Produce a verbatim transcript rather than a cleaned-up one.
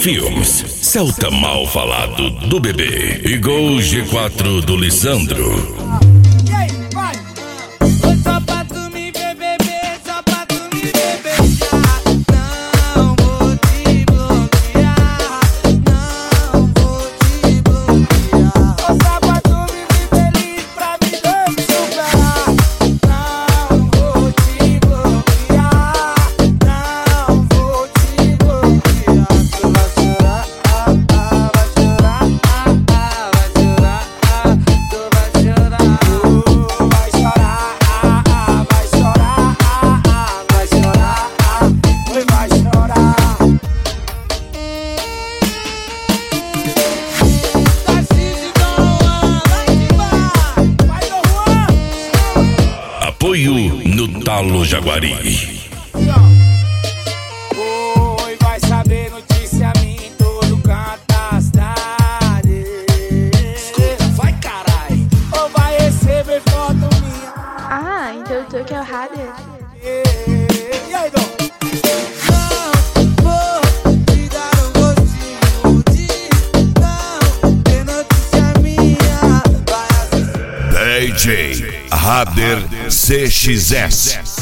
Filmes, Celta Mal Falado do Bebê e Gol G quatro do Lisandro. E aí, vai! Foi só pra tu me ver beber, só pra tu me ver beijar. Não vou te bloquear, não vou te bloquear. Foi só pra tu me ver feliz, pra me ver me superar. Não vou te bloquear, não vou te bloquear. Tu vai chorar, ah, ah, vai chorar, ah, ah, vai chorar, ah, tu vai chorar. Tu vai chorar, ah, ah, vai chorar, ah, ah, vai chorar, ah, tu vai chorar. Tarcísio, Dom Juan, vai de bar, vai Dom Juan. Apoio no Talo Jaguari. Oi, vai saber notícia minha em todo canto da cidade. Escuta, vai carai. Ou vai receber foto minha. Ah, então tu que é o Rader. E aí, Dom? Não vou te dar um gostinho de não ter notícia minha. Vai assistir. D J Rader C X S.